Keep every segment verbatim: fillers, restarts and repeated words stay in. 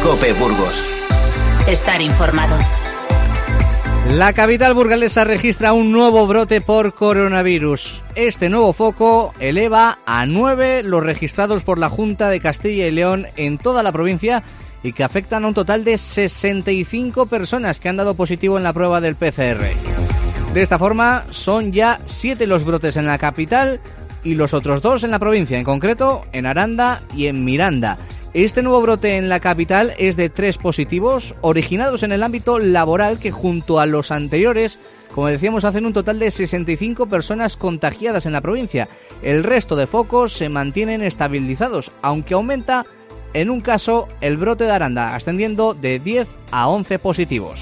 COPE Burgos. Estar informado. La capital burgalesa registra un nuevo brote por coronavirus. Este nuevo foco eleva a nueve los registrados por la Junta de Castilla y León en toda la provincia y que afectan a un total de sesenta y cinco personas que han dado positivo en la prueba del P C R. De esta forma, son ya siete los brotes en la capital y los otros dos en la provincia, en concreto en Aranda y en Miranda. Este nuevo brote en la capital es de tres positivos originados en el ámbito laboral que junto a los anteriores, como decíamos, hacen un total de sesenta y cinco personas contagiadas en la provincia. El resto de focos se mantienen estabilizados, aunque aumenta en un caso el brote de Aranda, ascendiendo de diez a once positivos.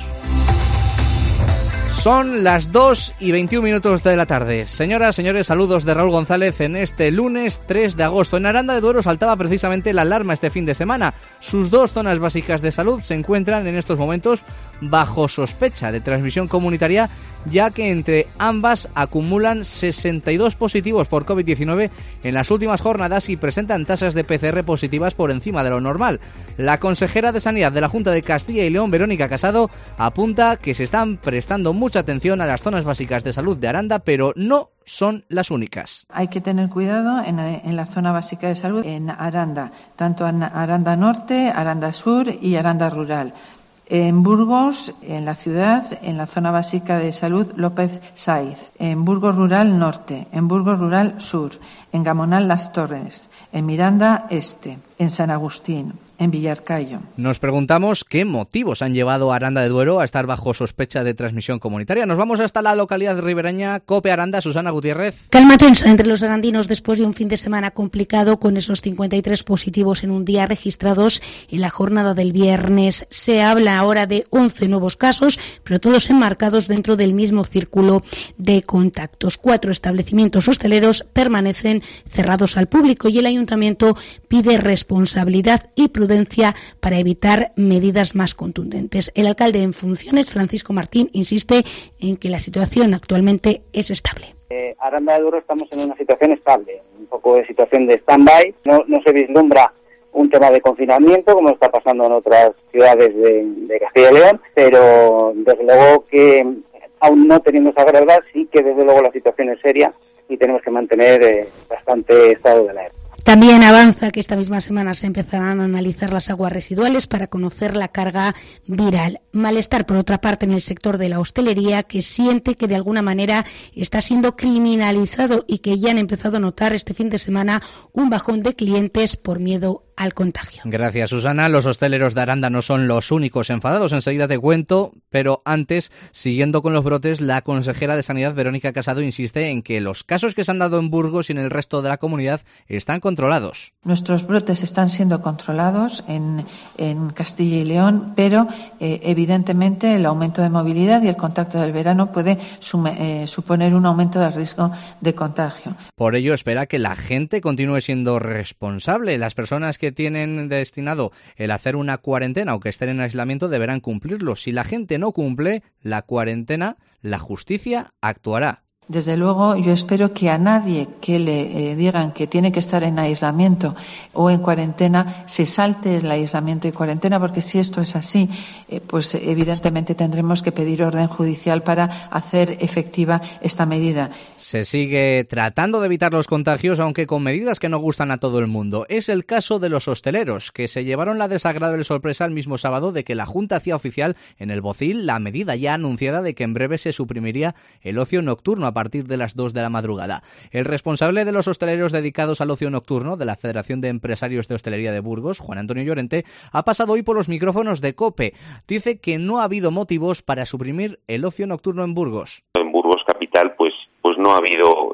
Son las dos y veintiún minutos de la tarde. Señoras, señores, saludos de Raúl González en este lunes tres de agosto. En Aranda de Duero saltaba precisamente la alarma este fin de semana. Sus dos zonas básicas de salud se encuentran en estos momentos bajo sospecha de transmisión comunitaria, ya que entre ambas acumulan sesenta y dos positivos por covid diecinueve en las últimas jornadas y presentan tasas de P C R positivas por encima de lo normal. La consejera de Sanidad de la Junta de Castilla y León, Verónica Casado, apunta que se están prestando mucha atención a las zonas básicas de salud de Aranda, pero no son las únicas. Hay que tener cuidado en, en la zona básica de salud en Aranda, tanto en Aranda Norte, Aranda Sur y Aranda Rural. En Burgos, en la ciudad, en la zona básica de salud López Saiz, en Burgos Rural Norte, en Burgos Rural Sur, en Gamonal Las Torres, en Miranda Este, en San Agustín, en Villarcayo. Nos preguntamos qué motivos han llevado a Aranda de Duero a estar bajo sospecha de transmisión comunitaria. Nos vamos hasta la localidad ribereña, COPE Aranda, Susana Gutiérrez. Calma tensa entre los arandinos después de un fin de semana complicado con esos cincuenta y tres positivos en un día registrados en la jornada del viernes. Se habla ahora de once nuevos casos, pero todos enmarcados dentro del mismo círculo de contactos. Cuatro establecimientos hosteleros permanecen cerrados al público y el ayuntamiento pide responsabilidad y prudencia para evitar medidas más contundentes. El alcalde en funciones, Francisco Martín, insiste en que la situación actualmente es estable. Eh, Aranda de Duero estamos en una situación estable, un poco de situación de stand-by. No, no se vislumbra un tema de confinamiento como está pasando en otras ciudades de, de Castilla y León, pero desde luego que aún no teniendo esa gravedad, sí que desde luego la situación es seria y tenemos que mantener eh, bastante estado de alerta. También avanza que esta misma semana se empezarán a analizar las aguas residuales para conocer la carga viral. Malestar, por otra parte, en el sector de la hostelería, que siente que de alguna manera está siendo criminalizado y que ya han empezado a notar este fin de semana un bajón de clientes por miedo al contagio. Gracias, Susana. Los hosteleros de Aranda no son los únicos enfadados. Enseguida te cuento, pero antes, siguiendo con los brotes, la consejera de Sanidad, Verónica Casado, insiste en que los casos que se han dado en Burgos y en el resto de la comunidad están controlados. Nuestros brotes están siendo controlados en, en Castilla y León, pero eh, evidentemente el aumento de movilidad y el contacto del verano puede sume, eh, suponer un aumento del riesgo de contagio. Por ello, espera que la gente continúe siendo responsable. Las personas que que tienen destinado el hacer una cuarentena o que estén en aislamiento deberán cumplirlo. Si la gente no cumple la cuarentena, la justicia actuará. Desde luego, yo espero que a nadie que le eh, digan que tiene que estar en aislamiento o en cuarentena se salte el aislamiento y cuarentena, porque si esto es así, eh, pues evidentemente tendremos que pedir orden judicial para hacer efectiva esta medida. Se sigue tratando de evitar los contagios, aunque con medidas que no gustan a todo el mundo. Es el caso de los hosteleros, que se llevaron la desagradable sorpresa el mismo sábado de que la Junta hacía oficial en el Bocil la medida ya anunciada de que en breve se suprimiría el ocio nocturno a partir de las dos de la madrugada. El responsable de los hosteleros dedicados al ocio nocturno de la Federación de Empresarios de Hostelería de Burgos, Juan Antonio Llorente, ha pasado hoy por los micrófonos de COPE. Dice que no ha habido motivos para suprimir el ocio nocturno en Burgos. En Burgos capital, pues, pues no ha habido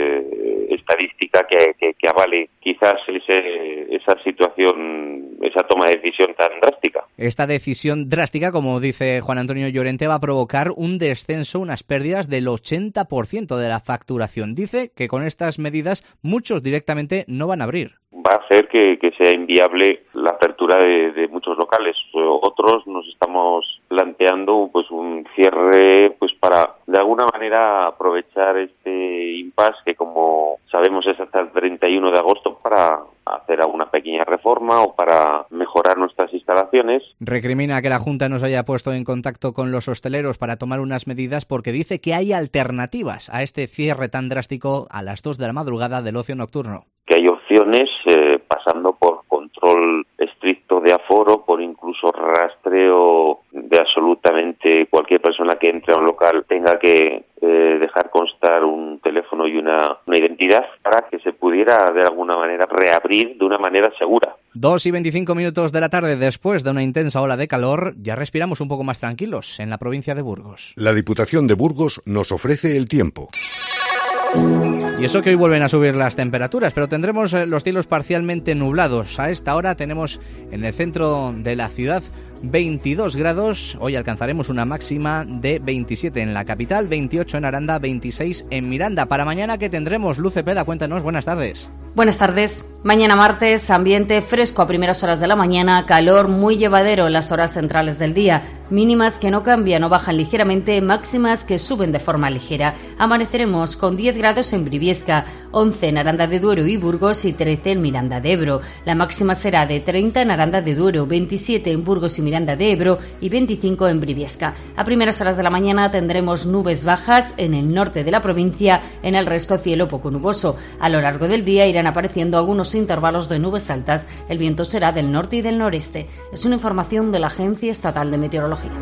eh, estadística que, que, que avale quizás ese, esa situación, esa toma de decisión tan drástica. Esta decisión drástica, como dice Juan Antonio Llorente, va a provocar un descenso, unas pérdidas del ochenta por ciento de la facturación. Dice que con estas medidas muchos directamente no van a abrir. Va a hacer que, que sea inviable la apertura de, de muchos locales. Otros nos estamos planteando pues un cierre pues para de alguna manera aprovechar este impasse que, como sabemos, es hasta el treinta y uno de agosto para hacer alguna pequeña reforma reforma o para mejorar nuestras instalaciones. Recrimina que la Junta no se haya puesto en contacto con los hosteleros para tomar unas medidas porque dice que hay alternativas a este cierre tan drástico a las dos de la madrugada del ocio nocturno. Que hay opciones eh, pasando por control estricto de aforo, por incluso rastreo de absolutamente cualquier persona que entre a un local tenga que eh, dejar constar un teléfono y una, una identidad para que se pudiera de alguna manera reabrir de una manera segura. Dos y veinticinco minutos de la tarde, después de una intensa ola de calor, ya respiramos un poco más tranquilos en la provincia de Burgos. La Diputación de Burgos nos ofrece el tiempo. Y eso que hoy vuelven a subir las temperaturas, pero tendremos los cielos parcialmente nublados. A esta hora tenemos en el centro de la ciudad veintidós grados, hoy alcanzaremos una máxima de veintisiete en la capital, veintiocho en Aranda, veintiséis en Miranda. Para mañana, ¿qué tendremos? Luz Cepeda, cuéntanos, buenas tardes. Buenas tardes. Mañana martes, ambiente fresco a primeras horas de la mañana, calor muy llevadero en las horas centrales del día, mínimas que no cambian o bajan ligeramente, máximas que suben de forma ligera. Amaneceremos con diez grados en Briviesca, once en Aranda de Duero y Burgos y trece en Miranda de Ebro. La máxima será de treinta en Aranda de Duero, veintisiete en Burgos y Miranda de Ebro y veinticinco en Briviesca. A primeras horas de la mañana tendremos nubes bajas en el norte de la provincia, en el resto cielo poco nuboso. A lo largo del día irán apareciendo algunos intervalos de nubes altas. El viento será del norte y del noreste. Es una información de la Agencia Estatal de Meteorología.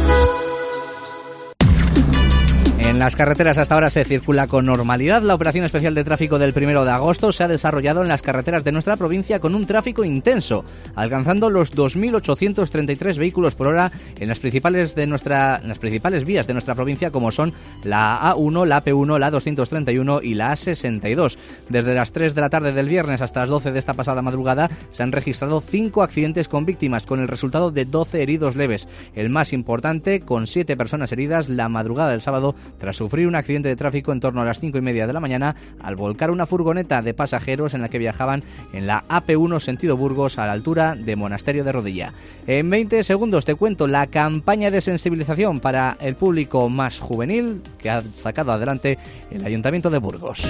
En las carreteras hasta ahora se circula con normalidad. La operación especial de tráfico del primero de agosto se ha desarrollado en las carreteras de nuestra provincia con un tráfico intenso, alcanzando los dos mil ochocientos treinta y tres vehículos por hora en las principales de nuestra, en las principales vías de nuestra provincia, como son la A uno, la A P uno, la A doscientos treinta y uno y la A sesenta y dos. Desde las tres de la tarde del viernes hasta las doce de esta pasada madrugada se han registrado cinco accidentes con víctimas, con el resultado de doce heridos leves. El más importante, con siete personas heridas, la madrugada del sábado, tras sufrir un accidente de tráfico en torno a las cinco y media de la mañana al volcar una furgoneta de pasajeros en la que viajaban en la A P uno sentido Burgos a la altura de Monasterio de Rodilla. En veinte segundos te cuento la campaña de sensibilización para el público más juvenil que ha sacado adelante el Ayuntamiento de Burgos.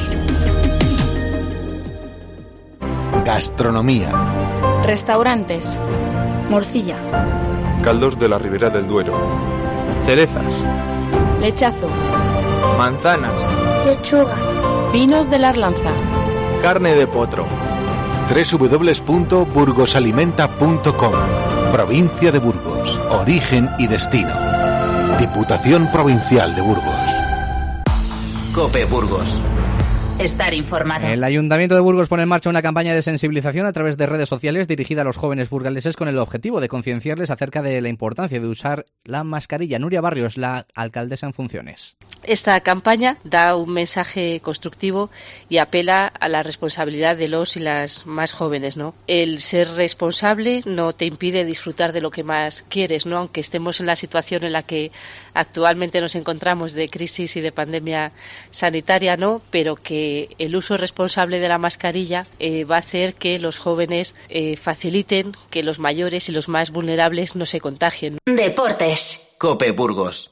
Gastronomía. Restaurantes. Morcilla. Caldos de la Ribera del Duero. Cerezas. Lechazo. Manzanas. Lechuga. Vinos de la Arlanza. Carne de potro. doble u doble u doble u punto burgosalimenta punto com. Provincia de Burgos. Origen y destino. Diputación Provincial de Burgos. COPE Burgos. Estar informado. El Ayuntamiento de Burgos pone en marcha una campaña de sensibilización a través de redes sociales dirigida a los jóvenes burgaleses con el objetivo de concienciarles acerca de la importancia de usar la mascarilla. Nuria Barrios, la alcaldesa en funciones. Esta campaña da un mensaje constructivo y apela a la responsabilidad de los y las más jóvenes, ¿no? El ser responsable no te impide disfrutar de lo que más quieres, ¿no? Aunque estemos en la situación en la que actualmente nos encontramos de crisis y de pandemia sanitaria, ¿no? Pero que el uso responsable de la mascarilla eh, va a hacer que los jóvenes eh, faciliten que los mayores y los más vulnerables no se contagien. Deportes. COPE Burgos.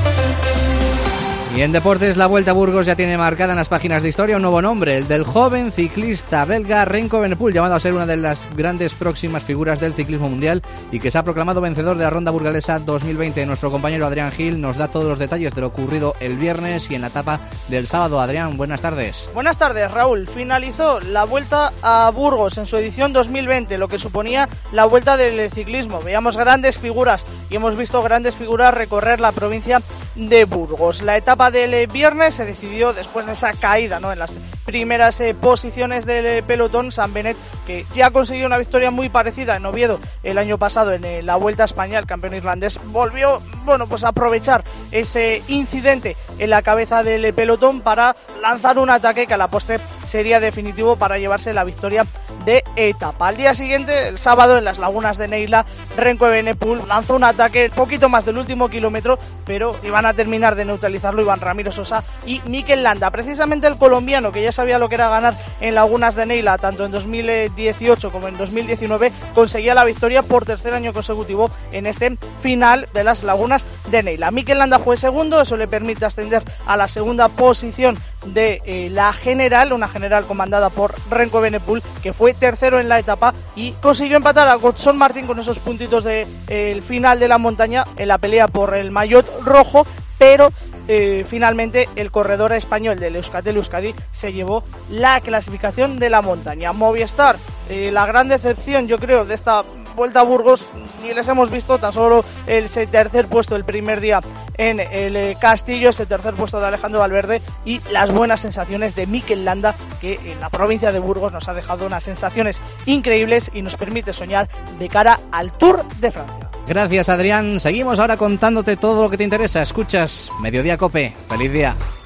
Y en deportes, la Vuelta a Burgos ya tiene marcada en las páginas de historia un nuevo nombre, el del joven ciclista belga Remco Evenepoel, llamado a ser una de las grandes próximas figuras del ciclismo mundial y que se ha proclamado vencedor de la Ronda Burgalesa dos mil veinte. Nuestro compañero Adrián Gil nos da todos los detalles de lo ocurrido el viernes y en la etapa del sábado. Adrián, buenas tardes. Buenas tardes, Raúl. Finalizó la Vuelta a Burgos en su edición dos mil veinte, lo que suponía la Vuelta del ciclismo. Veíamos grandes figuras y hemos visto grandes figuras recorrer la provincia de Burgos. La etapa del viernes se decidió después de esa caída, ¿no?, en las primeras eh, posiciones del eh, pelotón. Sam Bennett, que ya consiguió una victoria muy parecida en Oviedo el año pasado en eh, la Vuelta a España, el campeón irlandés volvió, bueno, pues a aprovechar ese incidente en la cabeza del eh, pelotón para lanzar un ataque que a la postre sería definitivo para llevarse la victoria de etapa. Al día siguiente, el sábado, en las lagunas de Neila, Remco Evenepoel lanzó un ataque poquito más del último kilómetro, pero iban a terminar de neutralizarlo Iván Ramiro Sosa y Mikel Landa. Precisamente el colombiano, que ya sabía lo que era ganar en lagunas de Neila tanto en dos mil dieciocho como en dos mil diecinueve, conseguía la victoria por tercer año consecutivo en este final de las lagunas de Neila. Mikel Landa fue segundo, eso le permite ascender a la segunda posición de eh, la general, una general comandada por Renko Evenepoel, que fue tercero en la etapa y consiguió empatar a Godson Martin con esos puntitos del de, eh, final de la montaña en la pelea por el maillot rojo, pero eh, finalmente el corredor español del Euskaltel Euskadi se llevó la clasificación de la montaña. Movistar, eh, la gran decepción yo creo de esta Vuelta a Burgos, y les hemos visto tan solo el tercer puesto el primer día en el Castillo, ese tercer puesto de Alejandro Valverde y las buenas sensaciones de Mikel Landa, que en la provincia de Burgos nos ha dejado unas sensaciones increíbles y nos permite soñar de cara al Tour de Francia. Gracias, Adrián. Seguimos ahora contándote todo lo que te interesa. Escuchas Mediodía Cope. Feliz día.